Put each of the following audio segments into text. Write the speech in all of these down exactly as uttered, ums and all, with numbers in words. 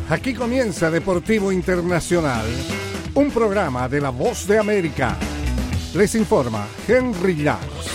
Aquí comienza Deportivo Internacional, un programa de La Voz de América. Les informa Henry Llanos.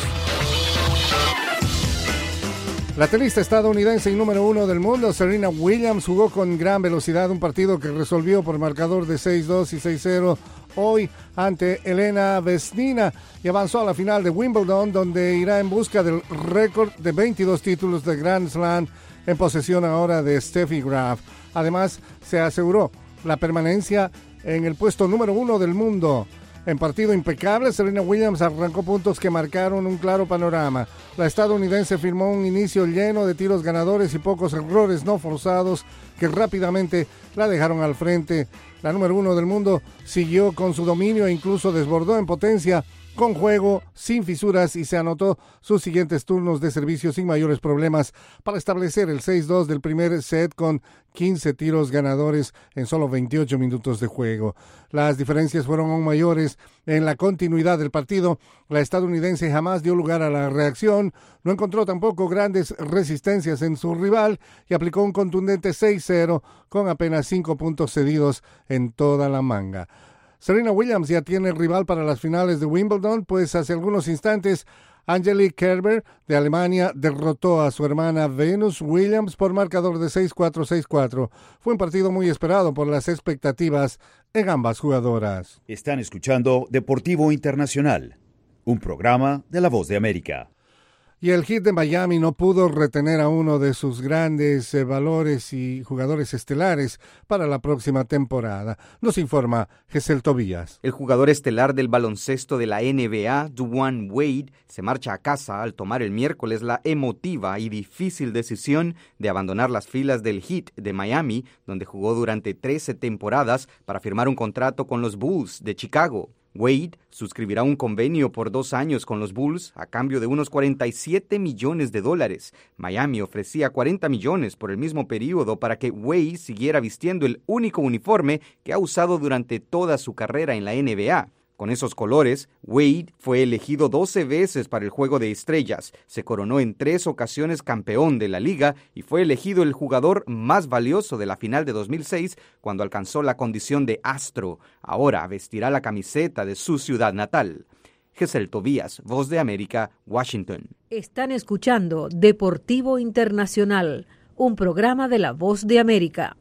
La tenista estadounidense y número uno del mundo, Serena Williams, jugó con gran velocidad un partido que resolvió por marcador de seis dos y seis cero hoy ante Elena Vesnina y avanzó a la final de Wimbledon, donde irá en busca del récord de veintidós títulos de Grand Slam, en posesión ahora de Steffi Graf. Además, se aseguró la permanencia en el puesto número uno del mundo. En partido impecable, Serena Williams arrancó puntos que marcaron un claro panorama. La estadounidense firmó un inicio lleno de tiros ganadores y pocos errores no forzados que rápidamente la dejaron al frente. La número uno del mundo siguió con su dominio e incluso desbordó en potencia, con juego, sin fisuras, y se anotó sus siguientes turnos de servicio sin mayores problemas para establecer el seis dos del primer set con quince tiros ganadores en solo veintiocho minutos de juego. Las diferencias fueron aún mayores en la continuidad del partido. La estadounidense jamás dio lugar a la reacción, no encontró tampoco grandes resistencias en su rival y aplicó un contundente seis cero con apenas cinco puntos cedidos en toda la manga. Serena Williams ya tiene rival para las finales de Wimbledon, pues hace algunos instantes Angelique Kerber de Alemania derrotó a su hermana Venus Williams por marcador de seis cuatro seis cuatro. Fue un partido muy esperado por las expectativas en ambas jugadoras. Están escuchando Deportivo Internacional, un programa de La Voz de América. Y el Heat de Miami no pudo retener a uno de sus grandes eh, valores y jugadores estelares para la próxima temporada. Nos informa Gesel Tobías. El jugador estelar del baloncesto de la N B A, Dwyane Wade, se marcha a casa al tomar el miércoles la emotiva y difícil decisión de abandonar las filas del Heat de Miami, donde jugó durante trece temporadas para firmar un contrato con los Bulls de Chicago. Wade suscribirá un convenio por dos años con los Bulls a cambio de unos cuarenta y siete millones de dólares. Miami ofrecía cuarenta millones por el mismo periodo para que Wade siguiera vistiendo el único uniforme que ha usado durante toda su carrera en la N B A. Con esos colores, Wade fue elegido doce veces para el Juego de Estrellas, se coronó en tres ocasiones campeón de la liga y fue elegido el jugador más valioso de la final de dos mil seis cuando alcanzó la condición de astro. Ahora vestirá la camiseta de su ciudad natal. Gesel Tobías, Voz de América, Washington. Están escuchando Deportivo Internacional, un programa de La Voz de América.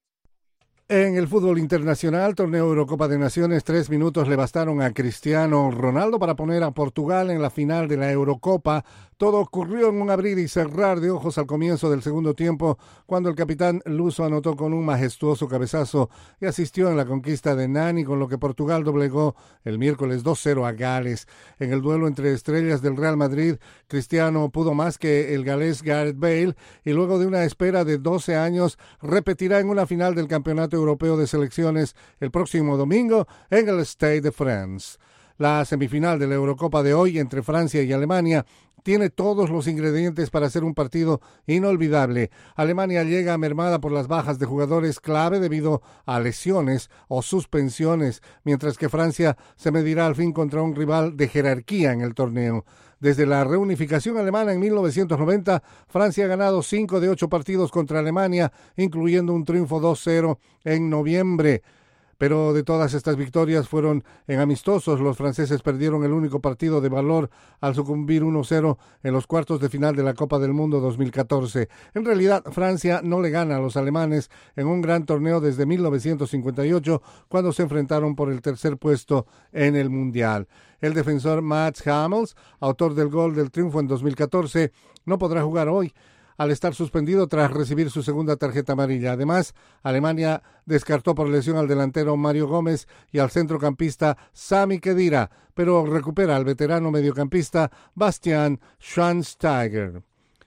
En el fútbol internacional, torneo Eurocopa de Naciones, tres minutos le bastaron a Cristiano Ronaldo para poner a Portugal en la final de la Eurocopa. Todo ocurrió en un abrir y cerrar de ojos al comienzo del segundo tiempo, cuando el capitán luso anotó con un majestuoso cabezazo y asistió en la conquista de Nani, con lo que Portugal doblegó el miércoles dos cero a Gales. En el duelo entre estrellas del Real Madrid, Cristiano pudo más que el galés Gareth Bale y luego de una espera de doce años repetirá en una final del Campeonato Europeo de Selecciones el próximo domingo en el Stade de France. La semifinal de la Eurocopa de hoy entre Francia y Alemania tiene todos los ingredientes para ser un partido inolvidable. Alemania llega mermada por las bajas de jugadores clave debido a lesiones o suspensiones, mientras que Francia se medirá al fin contra un rival de jerarquía en el torneo. Desde la reunificación alemana en mil novecientos noventa, Francia ha ganado cinco de ocho partidos contra Alemania, incluyendo un triunfo dos cero en noviembre. Pero de todas estas victorias fueron en amistosos. Los franceses perdieron el único partido de valor al sucumbir uno cero en los cuartos de final de la Copa del Mundo dos mil catorce. En realidad, Francia no le gana a los alemanes en un gran torneo desde mil novecientos cincuenta y ocho, cuando se enfrentaron por el tercer puesto en el Mundial. El defensor Mats Hummels, autor del gol del triunfo en dos mil catorce, no podrá jugar hoy, al estar suspendido tras recibir su segunda tarjeta amarilla. Además, Alemania descartó por lesión al delantero Mario Gómez y al centrocampista Sami Khedira, pero recupera al veterano mediocampista Bastian Schweinsteiger.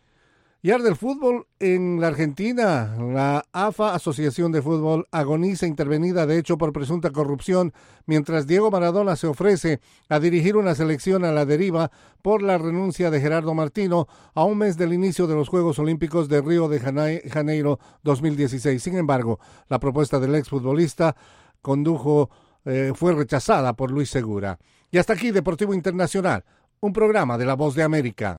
Y arde el fútbol en la Argentina. La A F A, Asociación de Fútbol, agoniza intervenida de hecho por presunta corrupción, mientras Diego Maradona se ofrece a dirigir una selección a la deriva por la renuncia de Gerardo Martino a un mes del inicio de los Juegos Olímpicos de Río de Janeiro dos mil dieciséis. Sin embargo, la propuesta del exfutbolista condujo, eh, fue rechazada por Luis Segura. Y hasta aquí Deportivo Internacional, un programa de La Voz de América.